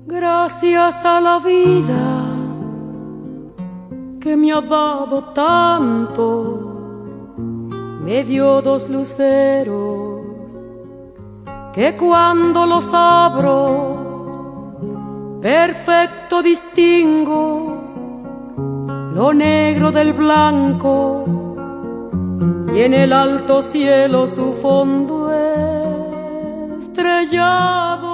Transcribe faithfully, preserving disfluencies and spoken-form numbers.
Gracias a la vida que me ha dado tanto, me dio dos luceros que cuando los abro perfecto distingo lo negro del blanco y en el alto cielo su fondo estrellado.